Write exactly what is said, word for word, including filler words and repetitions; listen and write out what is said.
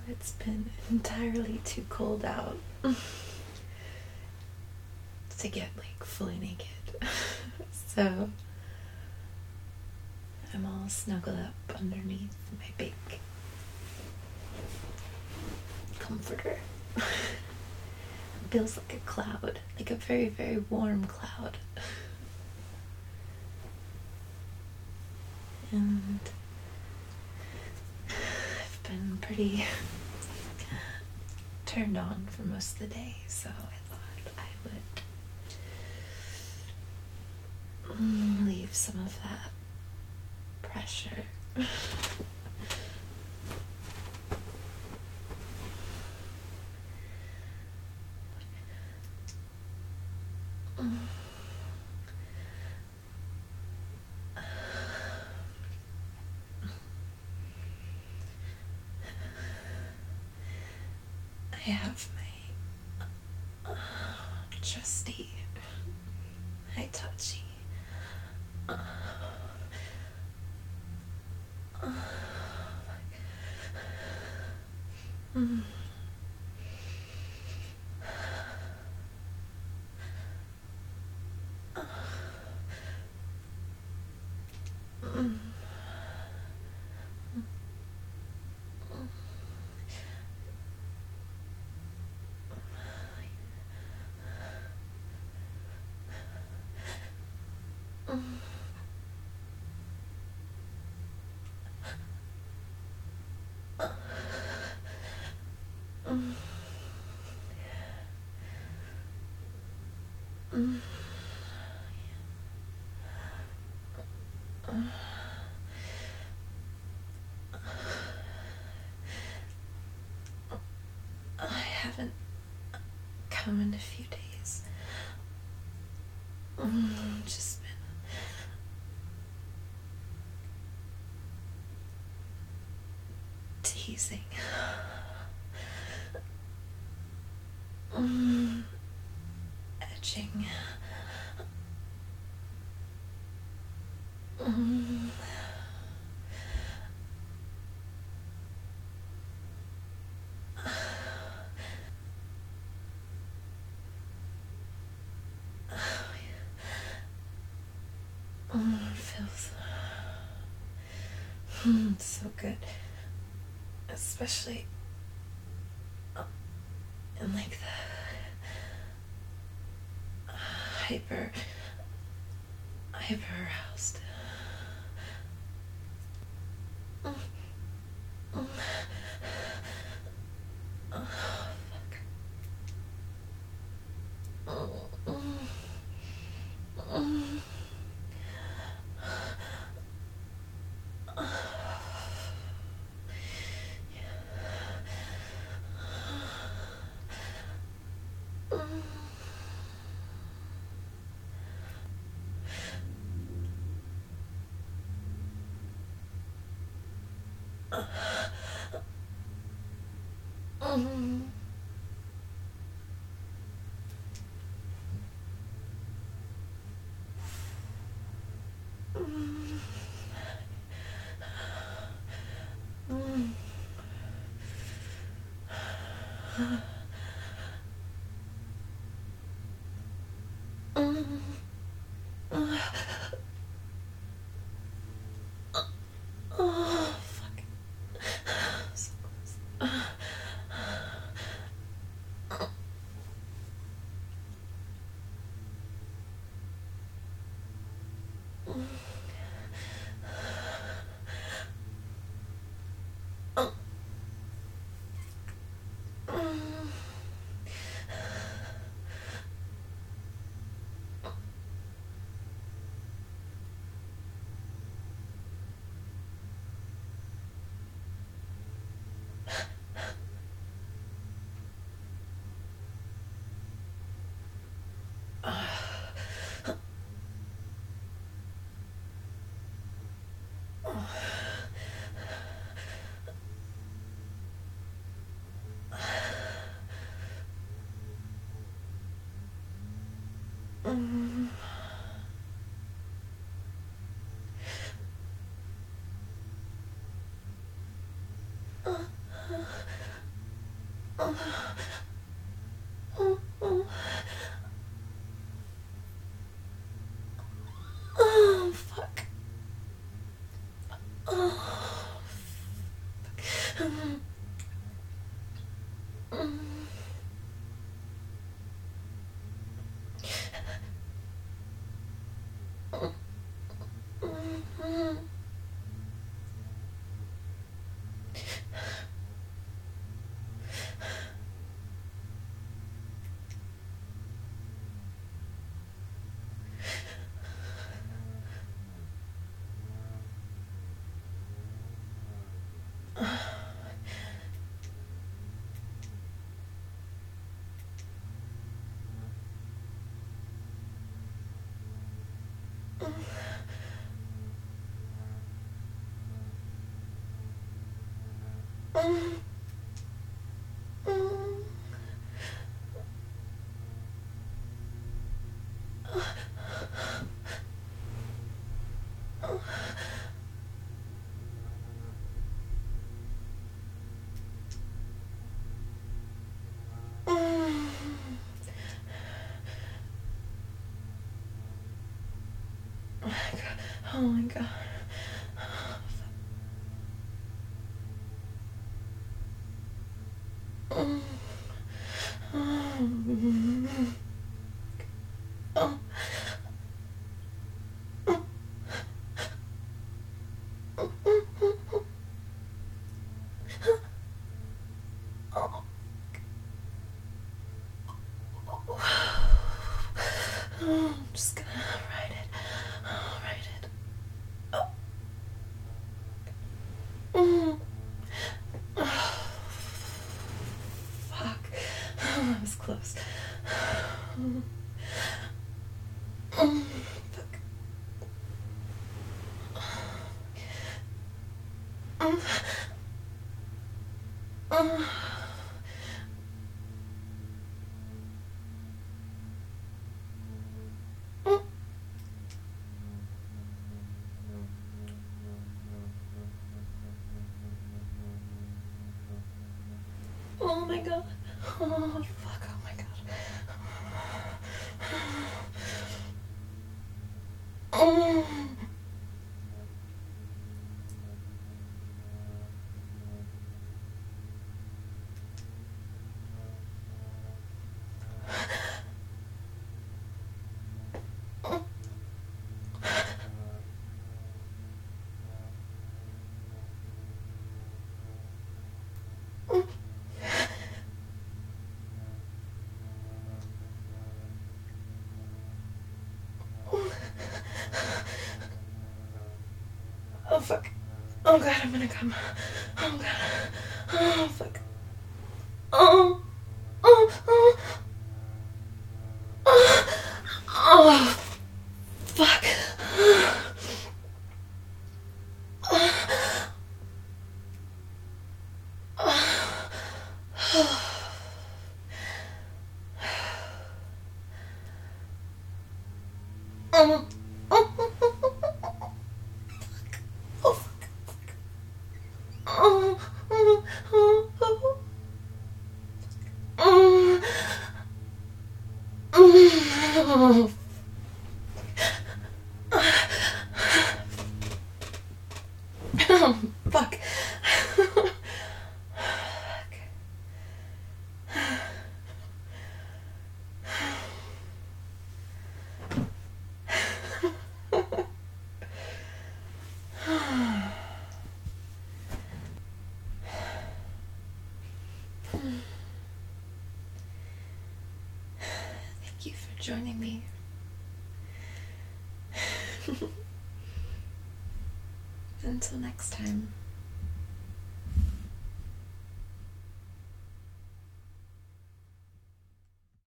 it's been entirely too cold out to get like fully naked. So I'm all snuggled up underneath my big comforter. It feels like a cloud, like a very, very warm cloud. And I've been pretty turned on for most of the day, so I thought I would mm, leave some of that pressure. I have my uh, trusty Hitachi. Uh, uh, mm. Mm. Mm. Mm. I haven't come in a few days. Mm, just been teasing. Mm, edging. Mm. Mm, it feels mm, so good, especially uh, in like the uh, hyper hyper aroused. Mm, mm. Oh, fuck. Mm, mm, mm. Mm. Mm. Mm. Mm. Oh, fuck. So close. Mm. Oh, oh. Oh, fuck. Oh, fuck. Mm. Mm. Mm. Mm. Mm. Oh my god. Oh my god. Mm. Mm. Oh. Oh. I'm just gonna write it. I'll write it. Oh. Mm. Oh. Fuck. Oh, that was close. Mm. Mm. Fuck. Mm. Mm. Mm. Oh my god. Oh fuck. Oh my god. Mm. Oh fuck. Oh god, I'm gonna come. Oh god. Oh fuck. Oh. Oh. Oh. Oh. Oh. Fuck. Oh. Oh. Oh. Oh. Oh. Oh. Oh. Oh, fuck. Thank you for joining me. Until next time.